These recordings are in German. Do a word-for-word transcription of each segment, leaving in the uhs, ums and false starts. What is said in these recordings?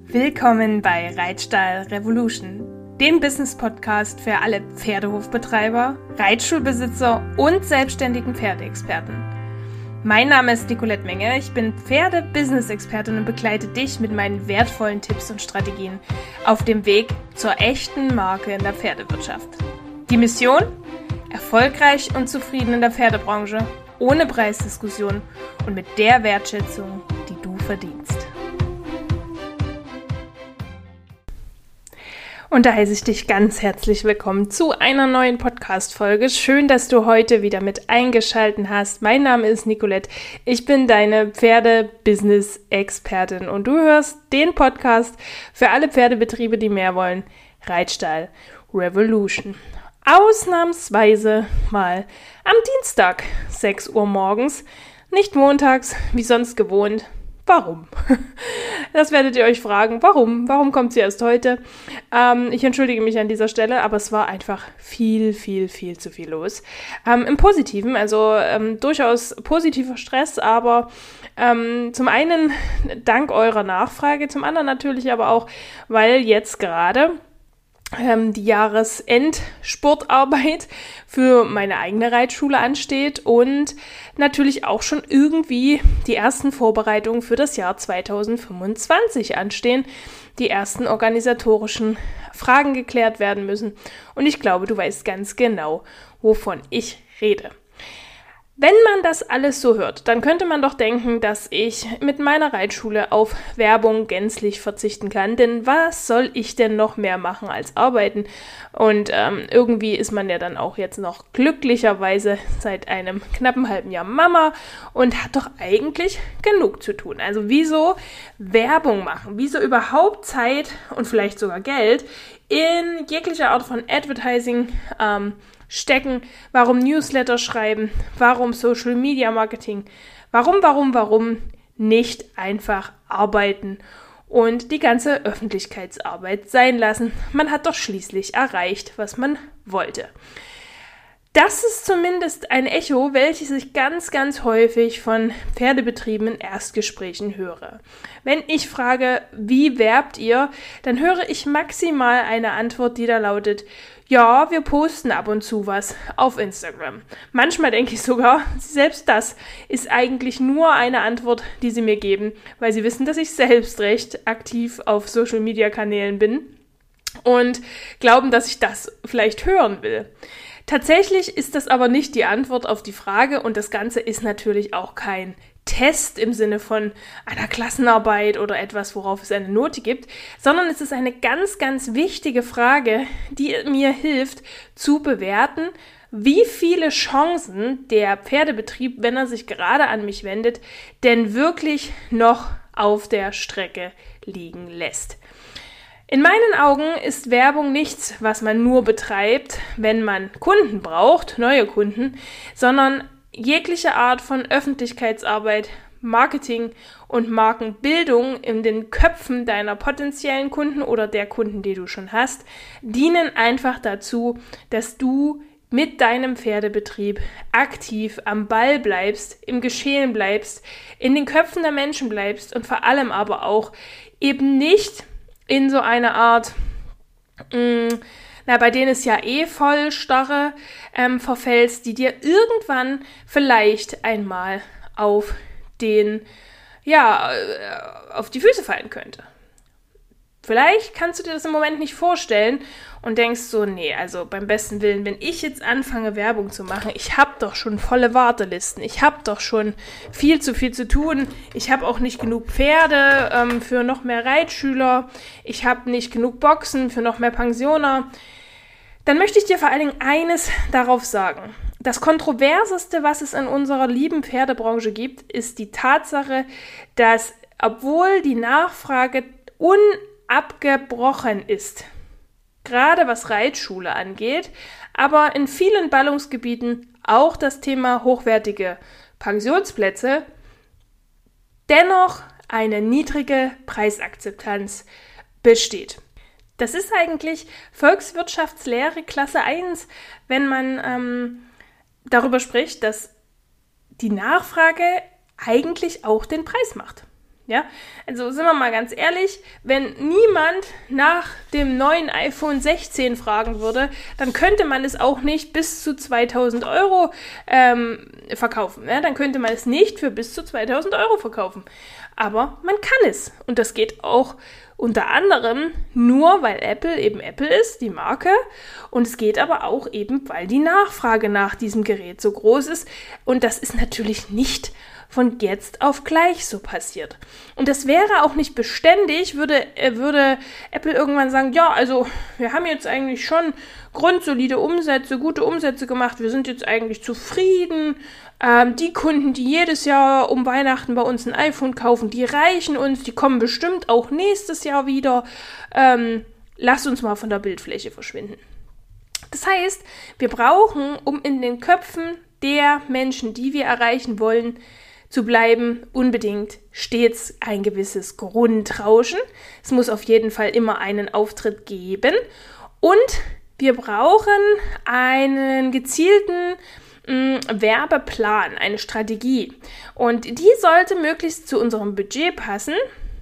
Willkommen bei Reitstall Revolution, dem Business-Podcast für alle Pferdehofbetreiber, Reitschulbesitzer und selbstständigen Pferdeexperten. Mein Name ist Nicolette Menge, ich bin Pferde-Business-Expertin und begleite dich mit meinen wertvollen Tipps und Strategien auf dem Weg zur echten Marke in der Pferdewirtschaft. Die Mission? Erfolgreich und zufrieden in der Pferdebranche, ohne Preisdiskussion und mit der Wertschätzung, die du verdienst. Und da heiße ich dich ganz herzlich willkommen zu einer neuen Podcast-Folge. Schön, dass du heute wieder mit eingeschaltet hast. Mein Name ist Nicolette. Ich bin deine Pferde-Business-Expertin und du hörst den Podcast für alle Pferdebetriebe, die mehr wollen. Reitstall Revolution. Ausnahmsweise mal am Dienstag, sechs Uhr morgens, nicht montags, wie sonst gewohnt. Warum? Das werdet ihr euch fragen. Warum? Warum kommt sie erst heute? Ähm, ich entschuldige mich an dieser Stelle, aber es war einfach viel, viel, viel zu viel los. Ähm, im Positiven, also ähm, durchaus positiver Stress, aber ähm, zum einen dank eurer Nachfrage, zum anderen natürlich aber auch, weil jetzt gerade ähm, die Jahresendsportarbeit für meine eigene Reitschule ansteht und natürlich auch schon irgendwie die ersten Vorbereitungen für das Jahr zweitausendfünfundzwanzig anstehen, die ersten organisatorischen Fragen geklärt werden müssen und ich glaube, du weißt ganz genau, wovon ich rede. Wenn man das alles so hört, dann könnte man doch denken, dass ich mit meiner Reitschule auf Werbung gänzlich verzichten kann, denn was soll ich denn noch mehr machen als arbeiten? Und ähm, irgendwie ist man ja dann auch jetzt noch glücklicherweise seit einem knappen halben Jahr Mama und hat doch eigentlich genug zu tun. Also wieso Werbung machen? Wieso überhaupt Zeit und vielleicht sogar Geld in jeglicher Art von Advertising ähm, stecken, warum Newsletter schreiben, warum Social Media Marketing, warum, warum, warum nicht einfach arbeiten und die ganze Öffentlichkeitsarbeit sein lassen. Man hat doch schließlich erreicht, was man wollte. Das ist zumindest ein Echo, welches ich ganz, ganz häufig von Pferdebetrieben in Erstgesprächen höre. Wenn ich frage, wie werbt ihr, dann höre ich maximal eine Antwort, die da lautet, ja, wir posten ab und zu was auf Instagram. Manchmal denke ich sogar, selbst das ist eigentlich nur eine Antwort, die sie mir geben, weil sie wissen, dass ich selbst recht aktiv auf Social-Media-Kanälen bin und glauben, dass ich das vielleicht hören will. Tatsächlich ist das aber nicht die Antwort auf die Frage und das Ganze ist natürlich auch kein Test im Sinne von einer Klassenarbeit oder etwas, worauf es eine Note gibt, sondern es ist eine ganz, ganz wichtige Frage, die mir hilft zu bewerten, wie viele Chancen der Pferdebetrieb, wenn er sich gerade an mich wendet, denn wirklich noch auf der Strecke liegen lässt. In meinen Augen ist Werbung nichts, was man nur betreibt, wenn man Kunden braucht, neue Kunden, sondern jegliche Art von Öffentlichkeitsarbeit, Marketing und Markenbildung in den Köpfen deiner potenziellen Kunden oder der Kunden, die du schon hast, dienen einfach dazu, dass du mit deinem Pferdebetrieb aktiv am Ball bleibst, im Geschehen bleibst, in den Köpfen der Menschen bleibst und vor allem aber auch eben nicht in so eine Art, mh, na, bei denen es ja eh voll starre ähm, verfällst, die dir irgendwann vielleicht einmal auf den, ja, äh, auf die Füße fallen könnte. Vielleicht kannst du dir das im Moment nicht vorstellen und denkst so, nee, also beim besten Willen, wenn ich jetzt anfange, Werbung zu machen, ich habe doch schon volle Wartelisten, ich habe doch schon viel zu viel zu tun, ich habe auch nicht genug Pferde ähm, für noch mehr Reitschüler, ich habe nicht genug Boxen für noch mehr Pensioner, dann möchte ich dir vor allen Dingen eines darauf sagen. Das Kontroverseste, was es in unserer lieben Pferdebranche gibt, ist die Tatsache, dass obwohl die Nachfrage unabgebrochen ist, gerade was Reitschule angeht, aber in vielen Ballungsgebieten auch das Thema hochwertige Pensionsplätze, dennoch eine niedrige Preisakzeptanz besteht. Das ist eigentlich Volkswirtschaftslehre Klasse eins, wenn man ähm, darüber spricht, dass die Nachfrage eigentlich auch den Preis macht. Ja, also sind wir mal ganz ehrlich, wenn niemand nach dem neuen iPhone sechzehn fragen würde, dann könnte man es auch nicht bis zu zweitausend Euro ähm, verkaufen. Ja? Dann könnte man es nicht für bis zu zweitausend Euro verkaufen. Aber man kann es. Und das geht auch unter anderem nur, weil Apple eben Apple ist, die Marke. Und es geht aber auch eben, weil die Nachfrage nach diesem Gerät so groß ist. Und das ist natürlich nicht von jetzt auf gleich so passiert. Und das wäre auch nicht beständig, würde, würde Apple irgendwann sagen, ja, also wir haben jetzt eigentlich schon grundsolide Umsätze, gute Umsätze gemacht, wir sind jetzt eigentlich zufrieden. Ähm, die Kunden, die jedes Jahr um Weihnachten bei uns ein iPhone kaufen, die reichen uns, die kommen bestimmt auch nächstes Jahr wieder. Ähm, lass uns mal von der Bildfläche verschwinden. Das heißt, wir brauchen, um in den Köpfen der Menschen, die wir erreichen wollen, zu bleiben, unbedingt stets ein gewisses Grundrauschen. Es muss auf jeden Fall immer einen Auftritt geben. Und wir brauchen einen gezielten mh, Werbeplan, eine Strategie. Und die sollte möglichst zu unserem Budget passen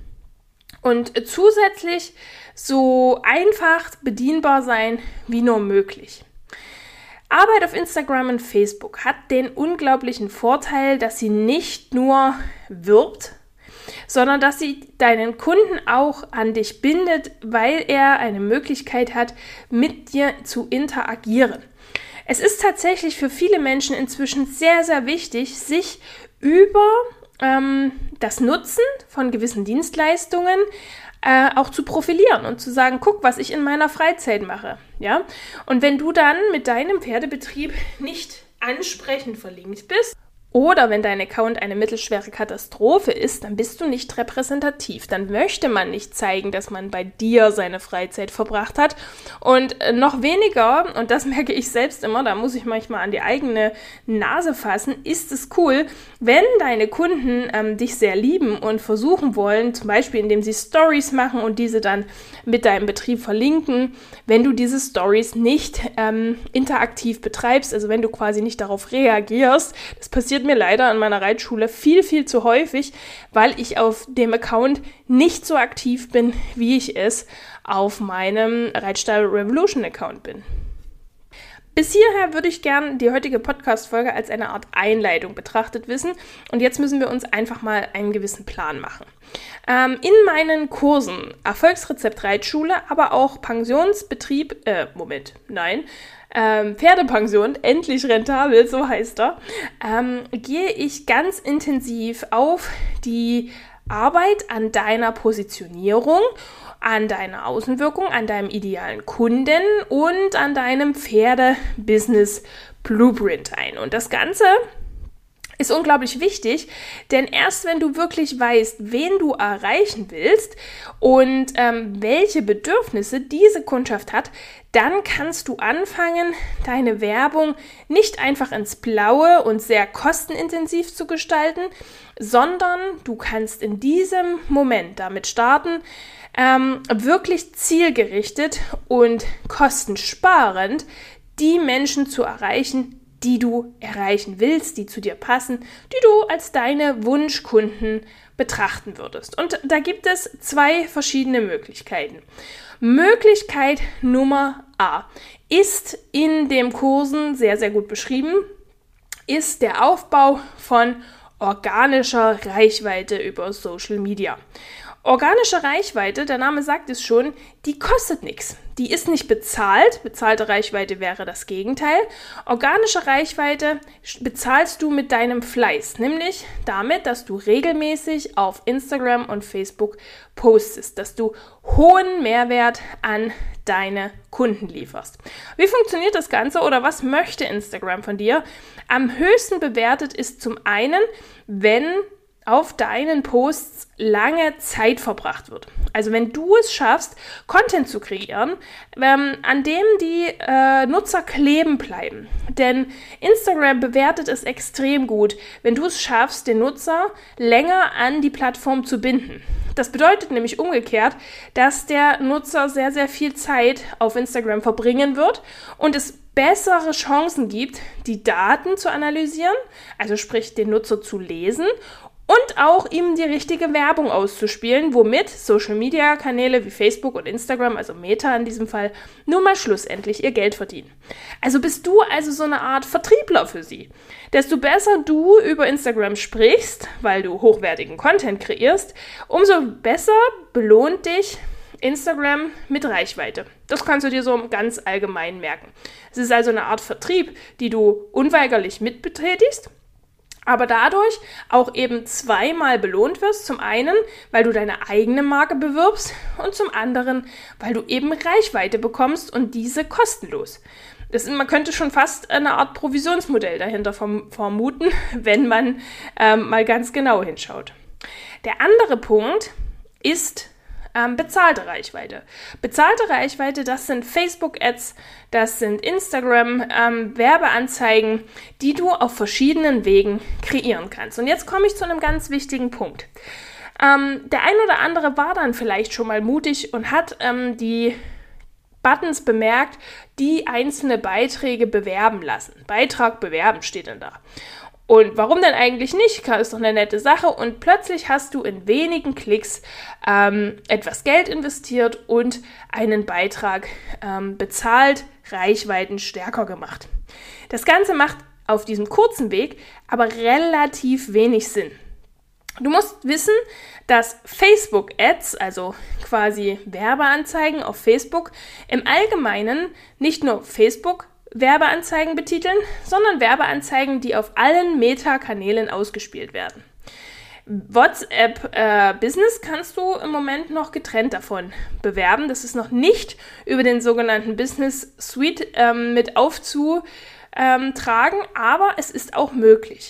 und zusätzlich so einfach bedienbar sein wie nur möglich. Arbeit auf Instagram und Facebook hat den unglaublichen Vorteil, dass sie nicht nur wirbt, sondern dass sie deinen Kunden auch an dich bindet, weil er eine Möglichkeit hat, mit dir zu interagieren. Es ist tatsächlich für viele Menschen inzwischen sehr, sehr wichtig, sich über ähm, das Nutzen von gewissen Dienstleistungen Äh, auch zu profilieren und zu sagen, guck, was ich in meiner Freizeit mache, ja. Und wenn du dann mit deinem Pferdebetrieb nicht ansprechend verlinkt bist oder wenn dein Account eine mittelschwere Katastrophe ist, dann bist du nicht repräsentativ. Dann möchte man nicht zeigen, dass man bei dir seine Freizeit verbracht hat. Und noch weniger, und das merke ich selbst immer, da muss ich manchmal an die eigene Nase fassen, ist es cool, wenn deine Kunden ähm, dich sehr lieben und versuchen wollen, zum Beispiel indem sie Stories machen und diese dann mit deinem Betrieb verlinken, wenn du diese Stories nicht ähm, interaktiv betreibst, also wenn du quasi nicht darauf reagierst. Das passiert mir leider an meiner Reitschule viel, viel zu häufig, weil ich auf dem Account nicht so aktiv bin, wie ich es auf meinem Reitstall Revolution Account bin. Bis hierher würde ich gern die heutige Podcast-Folge als eine Art Einleitung betrachtet wissen und jetzt müssen wir uns einfach mal einen gewissen Plan machen. Ähm, in meinen Kursen Erfolgsrezept Reitschule, aber auch Pensionsbetrieb, äh, Moment, nein, ähm, Pferdepension, endlich rentabel, so heißt er, ähm, gehe ich ganz intensiv auf die Arbeit an deiner Positionierung, an deiner Außenwirkung, an deinem idealen Kunden und an deinem Pferde-Business-Blueprint ein. Und das Ganze ist unglaublich wichtig, denn erst wenn du wirklich weißt, wen du erreichen willst und ähm, welche Bedürfnisse diese Kundschaft hat, dann kannst du anfangen, deine Werbung nicht einfach ins Blaue und sehr kostenintensiv zu gestalten, sondern du kannst in diesem Moment damit starten, ähm, wirklich zielgerichtet und kostensparend die Menschen zu erreichen, die du erreichen willst, die zu dir passen, die du als deine Wunschkunden betrachten würdest. Und da gibt es zwei verschiedene Möglichkeiten. Möglichkeit Nummer A ist in den Kursen sehr, sehr gut beschrieben, ist der Aufbau von organischer Reichweite über Social Media. Organische Reichweite, der Name sagt es schon, die kostet nichts. Die ist nicht bezahlt. Bezahlte Reichweite wäre das Gegenteil. Organische Reichweite bezahlst du mit deinem Fleiß, nämlich damit, dass du regelmäßig auf Instagram und Facebook postest, dass du hohen Mehrwert an deine Kunden lieferst. Wie funktioniert das Ganze oder was möchte Instagram von dir? Am höchsten bewertet ist zum einen, wenn auf deinen Posts lange Zeit verbracht wird. Also wenn du es schaffst, Content zu kreieren, ähm, an dem die äh, Nutzer kleben bleiben. Denn Instagram bewertet es extrem gut, wenn du es schaffst, den Nutzer länger an die Plattform zu binden. Das bedeutet nämlich umgekehrt, dass der Nutzer sehr, sehr viel Zeit auf Instagram verbringen wird und es bessere Chancen gibt, die Daten zu analysieren, also sprich den Nutzer zu lesen und auch ihm die richtige Werbung auszuspielen, womit Social-Media-Kanäle wie Facebook und Instagram, also Meta in diesem Fall, nun mal schlussendlich ihr Geld verdienen. Also bist du also so eine Art Vertriebler für sie. Desto besser du über Instagram sprichst, weil du hochwertigen Content kreierst, umso besser belohnt dich Instagram mit Reichweite. Das kannst du dir so ganz allgemein merken. Es ist also eine Art Vertrieb, die du unweigerlich mitbetätigst, aber dadurch auch eben zweimal belohnt wirst. Zum einen, weil du deine eigene Marke bewirbst und zum anderen, weil du eben Reichweite bekommst und diese kostenlos. Das, man könnte schon fast eine Art Provisionsmodell dahinter verm- vermuten, wenn man ähm, mal ganz genau hinschaut. Der andere Punkt ist Ähm, bezahlte Reichweite. Bezahlte Reichweite, das sind Facebook-Ads, das sind Instagram-Werbeanzeigen, ähm, die du auf verschiedenen Wegen kreieren kannst. Und jetzt komme ich zu einem ganz wichtigen Punkt. Ähm, der ein oder andere war dann vielleicht schon mal mutig und hat ähm, die Buttons bemerkt, die einzelne Beiträge bewerben lassen. Beitrag bewerben steht dann da. Und warum denn eigentlich nicht? Ist doch eine nette Sache. Und plötzlich hast du in wenigen Klicks ähm, etwas Geld investiert und einen Beitrag ähm, bezahlt, Reichweiten stärker gemacht. Das Ganze macht auf diesem kurzen Weg aber relativ wenig Sinn. Du musst wissen, dass Facebook-Ads, also quasi Werbeanzeigen auf Facebook, im Allgemeinen nicht nur Facebook Werbeanzeigen betiteln, sondern Werbeanzeigen, die auf allen Meta-Kanälen ausgespielt werden. WhatsApp äh, Business kannst du im Moment noch getrennt davon bewerben. Das ist noch nicht über den sogenannten Business Suite ähm, mit aufzutragen, aber es ist auch möglich.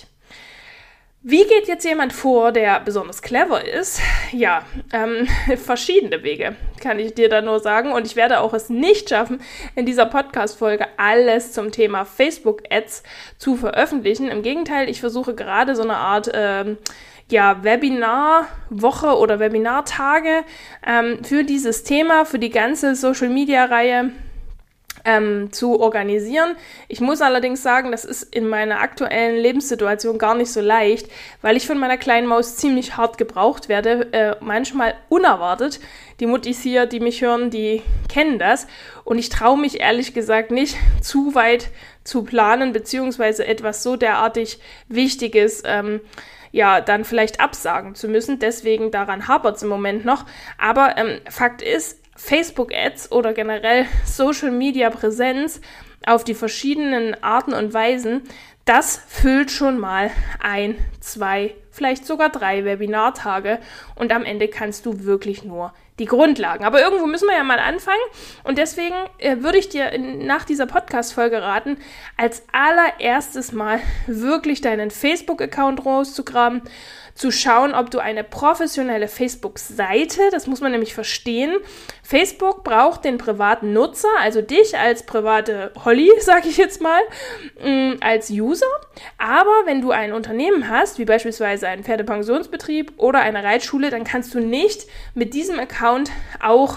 Wie geht jetzt jemand vor, der besonders clever ist? Ja, ähm, verschiedene Wege, kann ich dir da nur sagen. Und ich werde auch es nicht schaffen, in dieser Podcast-Folge alles zum Thema Facebook-Ads zu veröffentlichen. Im Gegenteil, ich versuche gerade so eine Art ähm, ja, Webinar-Woche oder Webinartage ähm, für dieses Thema, für die ganze Social-Media-Reihe Ähm, zu organisieren. Ich muss allerdings sagen, das ist in meiner aktuellen Lebenssituation gar nicht so leicht, weil ich von meiner kleinen Maus ziemlich hart gebraucht werde, äh, manchmal unerwartet. Die Muttis hier, die mich hören, die kennen das und ich traue mich ehrlich gesagt nicht, zu weit zu planen, beziehungsweise etwas so derartig Wichtiges ähm, ja, dann vielleicht absagen zu müssen. Deswegen daran hapert es im Moment noch. Aber ähm, Fakt ist, Facebook-Ads oder generell Social-Media-Präsenz auf die verschiedenen Arten und Weisen, das füllt schon mal ein, zwei, vielleicht sogar drei Webinartage und am Ende kannst du wirklich nur die Grundlagen. Aber irgendwo müssen wir ja mal anfangen und deswegen äh, würde ich dir in, nach dieser Podcast-Folge raten, als allererstes mal wirklich deinen Facebook-Account rauszugraben, zu schauen, ob du eine professionelle Facebook-Seite, das muss man nämlich verstehen. Facebook braucht den privaten Nutzer, also dich als private Holly, sage ich jetzt mal, mh, als User. Aber wenn du ein Unternehmen hast, wie beispielsweise einen Pferdepensionsbetrieb oder eine Reitschule, dann kannst du nicht mit diesem Account auch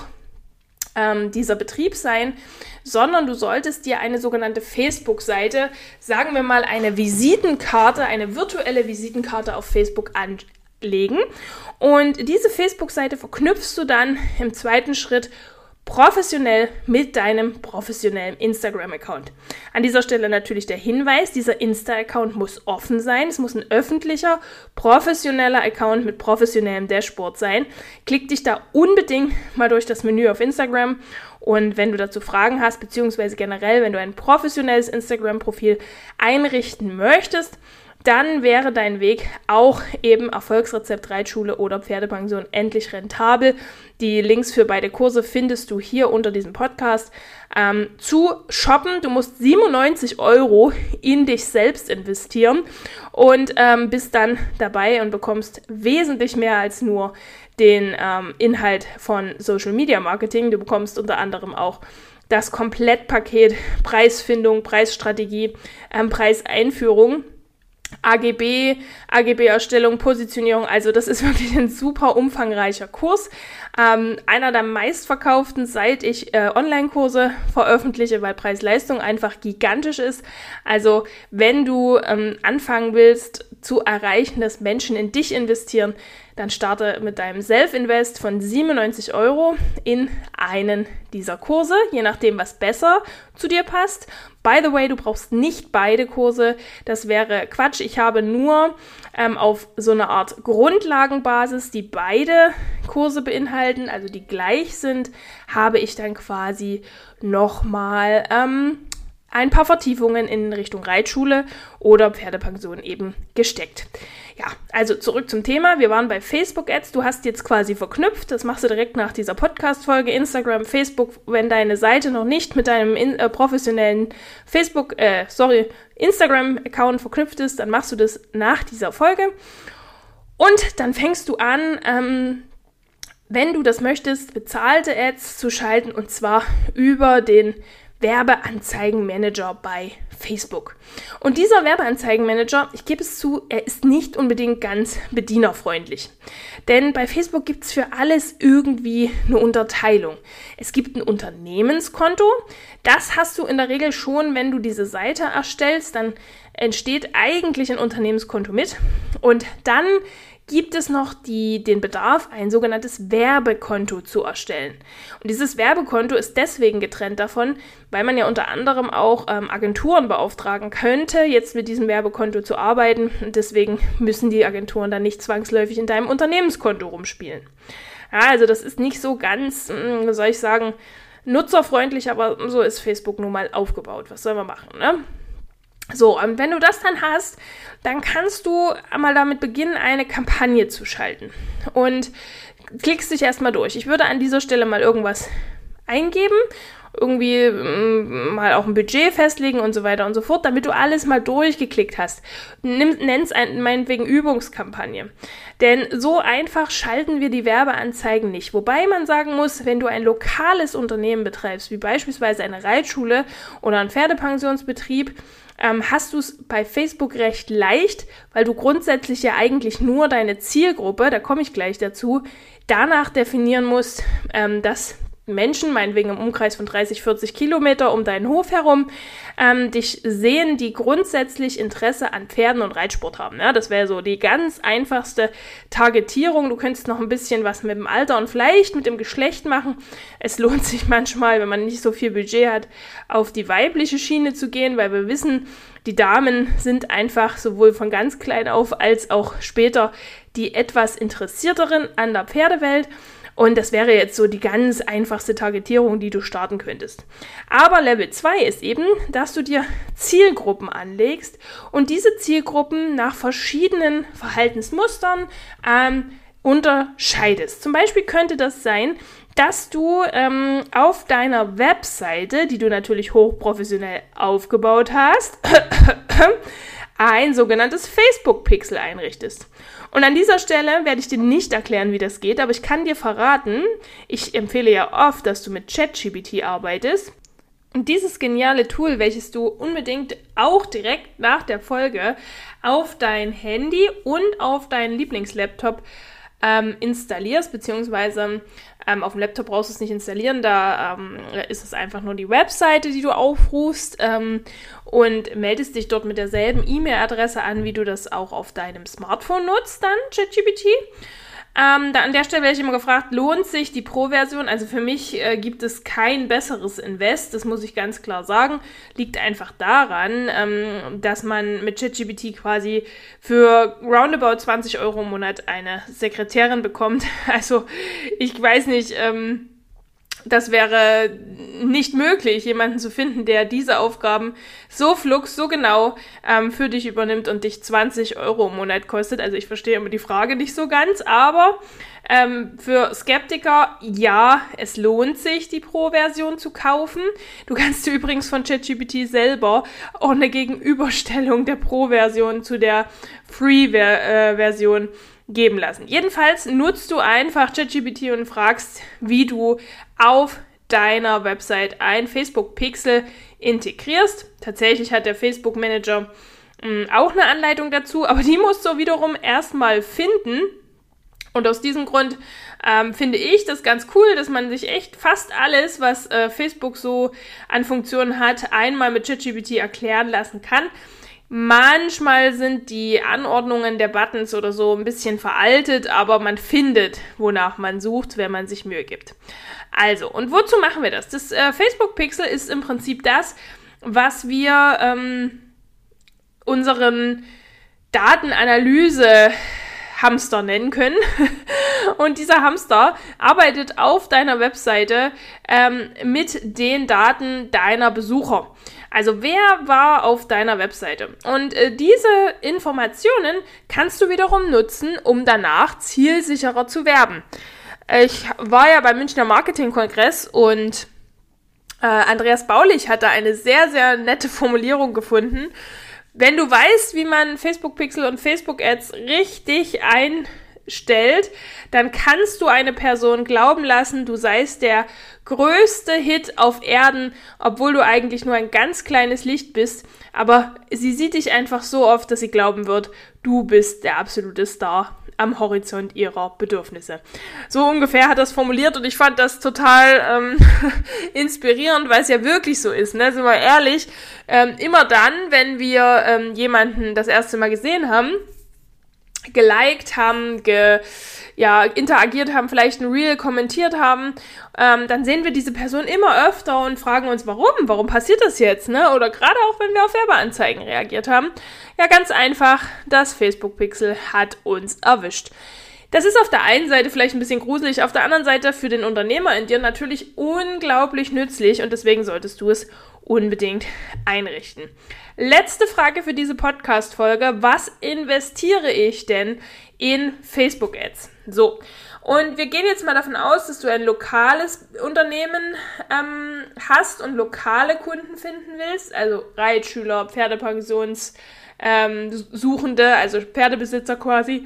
ähm, dieser Betrieb sein, sondern du solltest dir eine sogenannte Facebook-Seite, sagen wir mal eine Visitenkarte, eine virtuelle Visitenkarte auf Facebook anlegen. Und diese Facebook-Seite verknüpfst du dann im zweiten Schritt professionell mit deinem professionellen Instagram-Account. An dieser Stelle natürlich der Hinweis, dieser Insta-Account muss offen sein. Es muss ein öffentlicher, professioneller Account mit professionellem Dashboard sein. Klick dich da unbedingt mal durch das Menü auf Instagram und wenn du dazu Fragen hast, beziehungsweise generell, wenn du ein professionelles Instagram-Profil einrichten möchtest, dann wäre dein Weg auch eben Erfolgsrezept Reitschule oder Pferdepension endlich rentabel. Die Links für beide Kurse findest du hier unter diesem Podcast. Ähm, zu shoppen, du musst siebenundneunzig Euro in dich selbst investieren und ähm, bist dann dabei und bekommst wesentlich mehr als nur den ähm, Inhalt von Social Media Marketing. Du bekommst unter anderem auch das Komplettpaket Preisfindung, Preisstrategie, ähm, Preiseinführung, A G B, A G B-Erstellung, Positionierung, also das ist wirklich ein super umfangreicher Kurs. Ähm, einer der meistverkauften, seit ich äh, Online-Kurse veröffentliche, weil Preis-Leistung einfach gigantisch ist. Also wenn du ähm, anfangen willst, zu erreichen, dass Menschen in dich investieren, dann starte mit deinem Self-Invest von siebenundneunzig Euro in einen dieser Kurse, je nachdem, was besser zu dir passt. By the way, du brauchst nicht beide Kurse, das wäre Quatsch. Ich habe nur ähm, auf so eine Art Grundlagenbasis, die beide Kurse beinhalten, also die gleich sind, habe ich dann quasi nochmal ähm, ein paar Vertiefungen in Richtung Reitschule oder Pferdepension eben gesteckt. Ja, also zurück zum Thema. Wir waren bei Facebook-Ads. Du hast jetzt quasi verknüpft. Das machst du direkt nach dieser Podcast-Folge. Instagram, Facebook, wenn deine Seite noch nicht mit deinem in, äh, professionellen Facebook, äh, sorry, Instagram-Account verknüpft ist, dann machst du das nach dieser Folge. Und dann fängst du an, ähm, wenn du das möchtest, bezahlte Ads zu schalten, und zwar über den Werbeanzeigenmanager bei Facebook. Und dieser Werbeanzeigenmanager, ich gebe es zu, er ist nicht unbedingt ganz bedienerfreundlich. Denn bei Facebook gibt es für alles irgendwie eine Unterteilung. Es gibt ein Unternehmenskonto. Das hast du in der Regel schon, wenn du diese Seite erstellst, dann entsteht eigentlich ein Unternehmenskonto mit. Und dann gibt es noch die, den Bedarf, ein sogenanntes Werbekonto zu erstellen. Und dieses Werbekonto ist deswegen getrennt davon, weil man ja unter anderem auch ähm, Agenturen beauftragen könnte, jetzt mit diesem Werbekonto zu arbeiten. Und deswegen müssen die Agenturen dann nicht zwangsläufig in deinem Unternehmenskonto rumspielen. Ja, also das ist nicht so ganz, mh, wie soll ich sagen, nutzerfreundlich, aber so ist Facebook nun mal aufgebaut. Was soll man machen, ne? So, und wenn du das dann hast, dann kannst du einmal damit beginnen, eine Kampagne zu schalten. Und klickst dich erstmal durch. Ich würde an dieser Stelle mal irgendwas eingeben, irgendwie m, mal auch ein Budget festlegen und so weiter und so fort, damit du alles mal durchgeklickt hast. Nenn es meinetwegen Übungskampagne. Denn so einfach schalten wir die Werbeanzeigen nicht. Wobei man sagen muss, wenn du ein lokales Unternehmen betreibst, wie beispielsweise eine Reitschule oder ein Pferdepensionsbetrieb, ähm, hast du es bei Facebook recht leicht, weil du grundsätzlich ja eigentlich nur deine Zielgruppe, da komme ich gleich dazu, danach definieren musst, ähm, dass Menschen, meinetwegen im Umkreis von dreißig, vierzig Kilometer um deinen Hof herum, ähm, dich sehen, die grundsätzlich Interesse an Pferden und Reitsport haben. Ja, das wäre so die ganz einfachste Targetierung. Du könntest noch ein bisschen was mit dem Alter und vielleicht mit dem Geschlecht machen. Es lohnt sich manchmal, wenn man nicht so viel Budget hat, auf die weibliche Schiene zu gehen, weil wir wissen, die Damen sind einfach sowohl von ganz klein auf als auch später die etwas Interessierteren an der Pferdewelt. Und das wäre jetzt so die ganz einfachste Targetierung, die du starten könntest. Aber Level zwei ist eben, dass du dir Zielgruppen anlegst und diese Zielgruppen nach verschiedenen Verhaltensmustern ähm, unterscheidest. Zum Beispiel könnte das sein, dass du ähm, auf deiner Webseite, die du natürlich hochprofessionell aufgebaut hast, ein sogenanntes Facebook-Pixel einrichtest. Und an dieser Stelle werde ich dir nicht erklären, wie das geht, aber ich kann dir verraten, ich empfehle ja oft, dass du mit ChatGPT arbeitest. Und dieses geniale Tool, welches du unbedingt auch direkt nach der Folge auf dein Handy und auf deinen Lieblingslaptop ähm, installierst, beziehungsweise ähm, auf dem Laptop brauchst du es nicht installieren, da ähm, ist es einfach nur die Webseite, die du aufrufst ähm, und meldest dich dort mit derselben E-Mail-Adresse an, wie du das auch auf deinem Smartphone nutzt, dann ChatGPT. Ähm, da an der Stelle werde ich immer gefragt, lohnt sich die Pro-Version? Also für mich äh, gibt es kein besseres Invest, das muss ich ganz klar sagen. Liegt einfach daran, ähm, dass man mit ChatGPT quasi für roundabout zwanzig Euro im Monat eine Sekretärin bekommt. Also ich weiß nicht, ähm, das wäre nicht möglich, jemanden zu finden, der diese Aufgaben so flugs, so genau ähm, für dich übernimmt und dich zwanzig Euro im Monat kostet. Also ich verstehe immer die Frage nicht so ganz, aber ähm, für Skeptiker, ja, es lohnt sich, die Pro-Version zu kaufen. Du kannst dir übrigens von ChatGPT selber auch eine Gegenüberstellung der Pro-Version zu der Free-Version geben lassen. Jedenfalls nutzt du einfach ChatGPT und fragst, wie du auf deiner Website ein Facebook-Pixel integrierst. Tatsächlich hat der Facebook-Manager mh, auch eine Anleitung dazu, aber die musst du wiederum erstmal finden. Und aus diesem Grund ähm, finde ich das ganz cool, dass man sich echt fast alles, was äh, Facebook so an Funktionen hat, einmal mit ChatGPT erklären lassen kann. Manchmal sind die Anordnungen der Buttons oder so ein bisschen veraltet, aber man findet, wonach man sucht, wenn man sich Mühe gibt. Also, und wozu machen wir das? Das äh, Facebook-Pixel ist im Prinzip das, was wir ähm, unseren Datenanalyse-Hamster nennen können. Und dieser Hamster arbeitet auf deiner Webseite ähm, mit den Daten deiner Besucher. Also wer war auf deiner Webseite? Und äh, diese Informationen kannst du wiederum nutzen, um danach zielsicherer zu werben. Ich war ja beim Münchner Marketing-Kongress und äh, Andreas Baulich hat da eine sehr, sehr nette Formulierung gefunden. Wenn du weißt, wie man Facebook-Pixel und Facebook-Ads richtig einstellt, dann kannst du eine Person glauben lassen, du seist der größte Hit auf Erden, obwohl du eigentlich nur ein ganz kleines Licht bist, aber sie sieht dich einfach so oft, dass sie glauben wird, du bist der absolute Star am Horizont ihrer Bedürfnisse. So ungefähr hat das formuliert und ich fand das total ähm, inspirierend, weil es ja wirklich so ist, ne? Sind wir ehrlich, ähm, immer dann, wenn wir ähm, jemanden das erste Mal gesehen haben, geliked haben, ge, ja, interagiert haben, vielleicht ein Reel kommentiert haben, ähm, dann sehen wir diese Person immer öfter und fragen uns, warum? Warum passiert das jetzt? Ne? Oder gerade auch, wenn wir auf Werbeanzeigen reagiert haben. Ja, ganz einfach, das Facebook-Pixel hat uns erwischt. Das ist auf der einen Seite vielleicht ein bisschen gruselig, auf der anderen Seite für den Unternehmer in dir natürlich unglaublich nützlich und deswegen solltest du es unbedingt einrichten. Letzte Frage für diese Podcast-Folge. Was investiere ich denn in Facebook-Ads? So, und wir gehen jetzt mal davon aus, dass du ein lokales Unternehmen ähm, hast und lokale Kunden finden willst, also Reitschüler, Pferdepensionssuchende, ähm, also Pferdebesitzer quasi.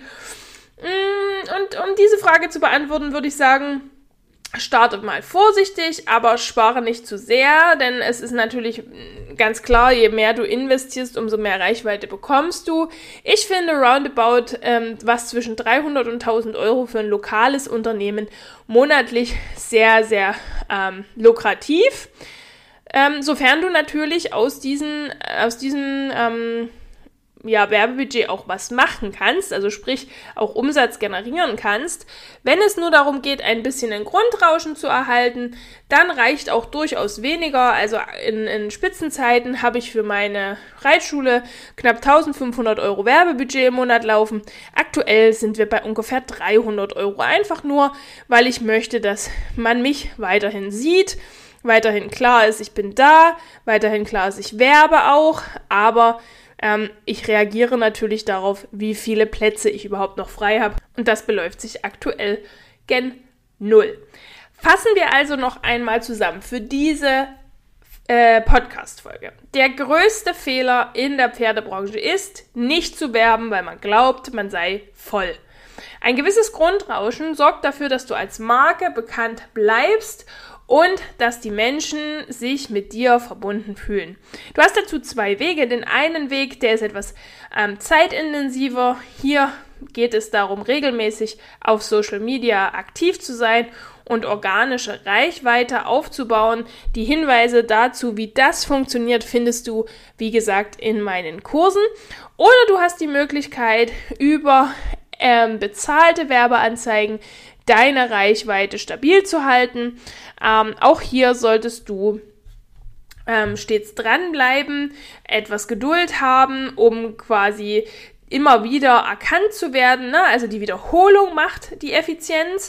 Und um diese Frage zu beantworten, würde ich sagen, startet mal vorsichtig, aber spare nicht zu sehr, denn es ist natürlich ganz klar, je mehr du investierst, umso mehr Reichweite bekommst du. Ich finde roundabout ähm, was zwischen dreihundert und tausend Euro für ein lokales Unternehmen monatlich sehr, sehr ähm, lukrativ, ähm, sofern du natürlich aus diesen, aus diesen ähm, ja, Werbebudget auch was machen kannst, also sprich auch Umsatz generieren kannst. Wenn es nur darum geht, ein bisschen ein Grundrauschen zu erhalten, dann reicht auch durchaus weniger. Also in, in Spitzenzeiten habe ich für meine Reitschule knapp eintausendfünfhundert Euro Werbebudget im Monat laufen. Aktuell sind wir bei ungefähr dreihundert Euro, einfach nur, weil ich möchte, dass man mich weiterhin sieht, weiterhin klar ist, ich bin da, weiterhin klar ist, ich werbe auch, aber Ähm, ich reagiere natürlich darauf, wie viele Plätze ich überhaupt noch frei habe. Und das beläuft sich aktuell gen Null. Fassen wir also noch einmal zusammen für diese äh, Podcast-Folge. Der größte Fehler in der Pferdebranche ist, nicht zu werben, weil man glaubt, man sei voll. Ein gewisses Grundrauschen sorgt dafür, dass du als Marke bekannt bleibst und dass die Menschen sich mit dir verbunden fühlen. Du hast dazu zwei Wege. Den einen Weg, der ist etwas ähm, zeitintensiver. Hier geht es darum, regelmäßig auf Social Media aktiv zu sein und organische Reichweite aufzubauen. Die Hinweise dazu, wie das funktioniert, findest du, wie gesagt, in meinen Kursen. Oder du hast die Möglichkeit, über ähm, bezahlte Werbeanzeigen deine Reichweite stabil zu halten. Ähm, auch hier solltest du ähm, stets dranbleiben, etwas Geduld haben, um quasi immer wieder erkannt zu werden, ne? Also die Wiederholung macht die Effizienz.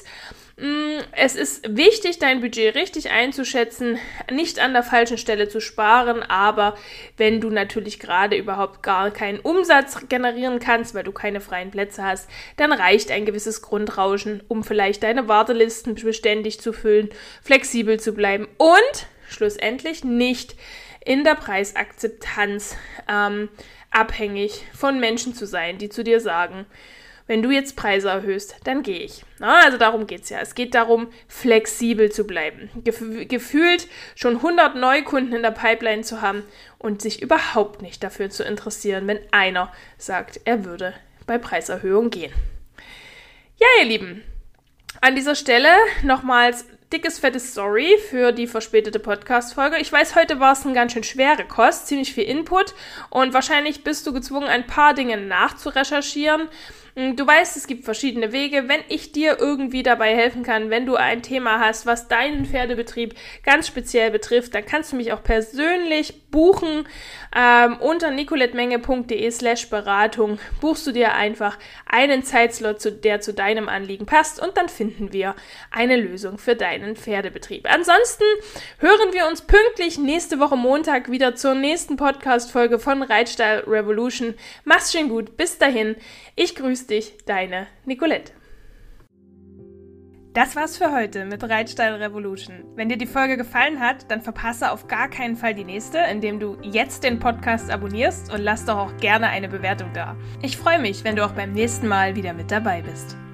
Es ist wichtig, dein Budget richtig einzuschätzen, nicht an der falschen Stelle zu sparen, aber wenn du natürlich gerade überhaupt gar keinen Umsatz generieren kannst, weil du keine freien Plätze hast, dann reicht ein gewisses Grundrauschen, um vielleicht deine Wartelisten beständig zu füllen, flexibel zu bleiben und schlussendlich nicht in der Preisakzeptanz ähm, abhängig von Menschen zu sein, die zu dir sagen, wenn du jetzt Preise erhöhst, dann gehe ich. Na, also darum geht's ja. Es geht darum, flexibel zu bleiben. Gef- gefühlt schon hundert Neukunden in der Pipeline zu haben und sich überhaupt nicht dafür zu interessieren, wenn einer sagt, er würde bei Preiserhöhung gehen. Ja, ihr Lieben, an dieser Stelle nochmals dickes, fettes Sorry für die verspätete Podcast-Folge. Ich weiß, heute war es eine ganz schön schwere Kost, ziemlich viel Input und wahrscheinlich bist du gezwungen, ein paar Dinge nachzurecherchieren. Du weißt, es gibt verschiedene Wege. Wenn ich dir irgendwie dabei helfen kann, wenn du ein Thema hast, was deinen Pferdebetrieb ganz speziell betrifft, dann kannst du mich auch persönlich buchen. Ähm, unter nicolettmenge.de slash Beratung buchst du dir einfach einen Zeitslot, zu, der zu deinem Anliegen passt, und dann finden wir eine Lösung für deinen Pferdebetrieb. Ansonsten hören wir uns pünktlich nächste Woche Montag wieder zur nächsten Podcast-Folge von Reitstall Revolution. Mach's schön gut. Bis dahin. Ich grüße dich, deine Nicolette. Das war's für heute mit Reitstall Revolution. Wenn dir die Folge gefallen hat, dann verpasse auf gar keinen Fall die nächste, indem du jetzt den Podcast abonnierst, und lass doch auch gerne eine Bewertung da. Ich freue mich, wenn du auch beim nächsten Mal wieder mit dabei bist.